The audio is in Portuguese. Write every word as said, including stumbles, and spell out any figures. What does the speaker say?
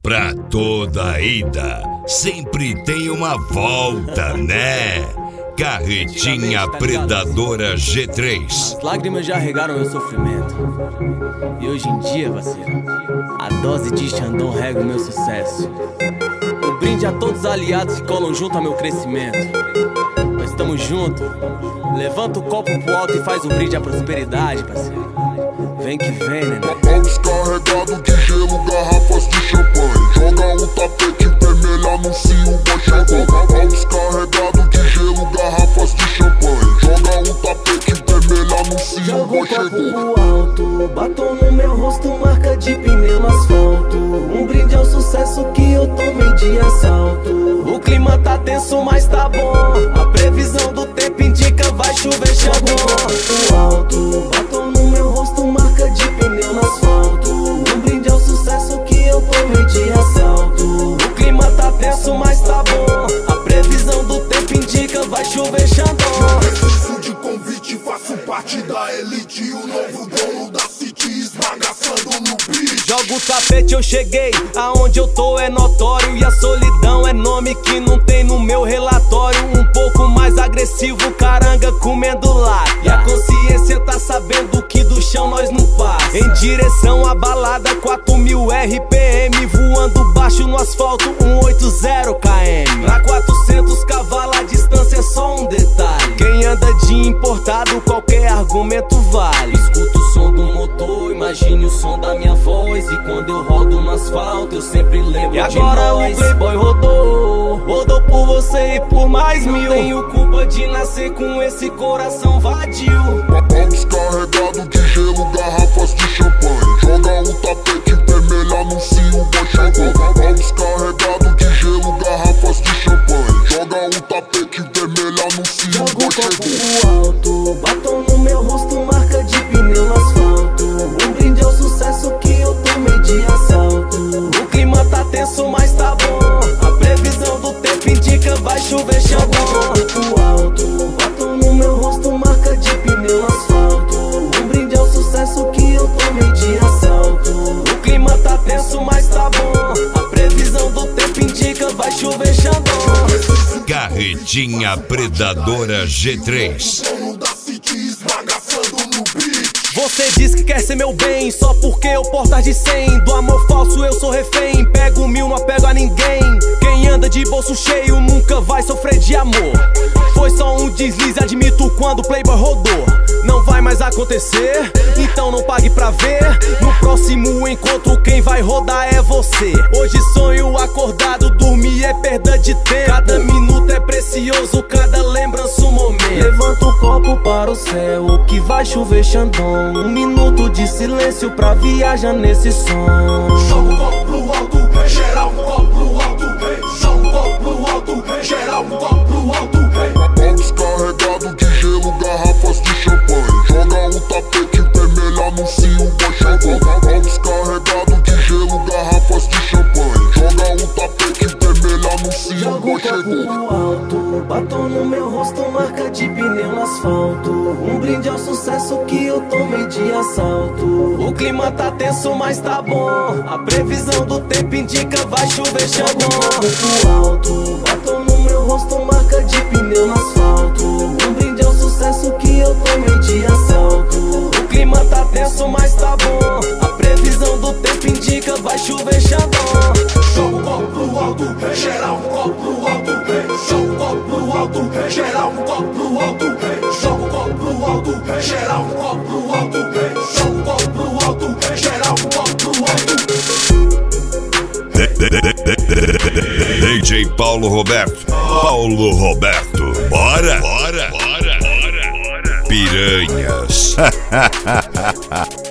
Pra toda ida, sempre tem uma volta, né? Carretinha Predadora G três. As lágrimas já regaram meu sofrimento. E hoje em dia, parceiro, a dose de Xandão rega o meu sucesso. Um brinde a todos os aliados que colam junto ao meu crescimento. Nós estamos juntos. Levanta o copo pro alto e faz um brinde à prosperidade, parceiro. Vem que vem, né? Pau descarregado de gelo, garrafas de champanhe. Joga um tapete vermelho, anuncia o Bochagão. Pau descarregado de gelo, garrafas de champanhe. Joga um tapete vermelho, anuncia o Bochagão. Joga o copo pro alto, batom no meu rosto, marca de pneu no asfalto. Um brinde ao sucesso que eu tomei de assalto. O clima tá tenso, mas tá bom. A previsão do tempo indica vai chover Xandão. Joga o copo pro alto, batom no meu rosto, marca de pneu no asfalto. Um brinde ao sucesso que eu tomei de assalto. O clima tá tenso, mas tá bom. A previsão do tempo indica vai chover Xandão. Preciso de convite, faço parte da elite. O novo dono da City esbagaçando no beat. Joga o tapete, eu cheguei, aonde eu tô é notório. E a solidão é nome que não tem no meu relatório. Um pouco mais agressivo, caranga comendo lata. E a consciência tá sabendo que do chão nós não passa. Em direção à balada, quatro mil R P M. Voando baixo no asfalto, cento e oitenta quilômetros. Pra quatrocentos cavalos a distância é só um detalhe. Quem anda de importado, qualquer argumento vale. Escuta o som do motor, imagine o som da minha voz. E quando eu rodo no asfalto, eu sempre lembro de nós. E agora o Playboy rodou, rodou por você e por mais mil. Não tenho culpa de nascer com esse coração vadio. Pau descarregado de gelo, garrafas de champanhe. Joga um tapete vermelho, anuncia o Bochagão. Pau descarregado de gelo, garrafas de champanhe. Joga um tapete vermelho, anuncia o Bochagão. Joga o copo pro alto, batom no meu rosto, marca de pneu no asfalto. Um brinde ao sucesso que eu tomei de assalto. O clima tá tenso, mas tá bom. A previsão do tempo indica vai chover Xandão. Joga o copo pro alto, batom no meu rosto, marca de pneu no asfalto. Um brinde ao sucesso que eu tomei de assalto. O clima tá tenso, mas tá bom. A previsão do tempo indica vai chover Xandão. Carretinha Predadora G três. Dono da City esbagaçando no beat. Você diz que quer ser meu bem, só porque eu portas de cem. Do amor falso eu sou refém, pego mil, não apego a ninguém. Quem anda de bolso cheio nunca vai sofrer de amor. Foi só um deslize, admito, quando o Playboy rodou. Não vai mais acontecer, então não pague pra ver. No próximo encontro quem vai rodar é você. Hoje sonho acordado, dormir é perda de tempo. Cada minuto é precioso, cada lembrança um momento. Levanta o copo para o céu, que vai chover Xandão. Um minuto de silêncio pra viajar nesse som. Joga o copo pro alto, geral um copo pro alto. Joga um copo pro alto, geral um copo pro alto. Pau descarregado de gelo, garrafas de champanhe. Joga um tapete vermelho, anuncia o Bochagão. Pau descarregado de gelo, garrafas de champanhe. Joga um tapete vermelho, anuncia o Joga o copo Bochagão. pro alto, batom no meu rosto, marca de pneu no asfalto. Um brinde ao sucesso que eu tomei de assalto. O clima tá tenso, mas tá bom. A previsão do tempo indica vai chover Xandão. Joga o copo pro alto, batom no meu rosto, marca de pneu no asfalto. Um brinde ao sucesso que eu tomei de assalto. O clima tá tenso, mas tá bom. A previsão do tempo indica vai chover Xandão. Joga o copo pro alto, geral um copo pro alto. Joga o copo pro alto, geral um copo pro alto. Joga o copo pro alto, geral um copo pro alto. Joga o copo pro alto, geral um copo pro alto. D J Paulo Roberto. Paulo Roberto. Bora, bora, bora, bora, bora. Piranhas.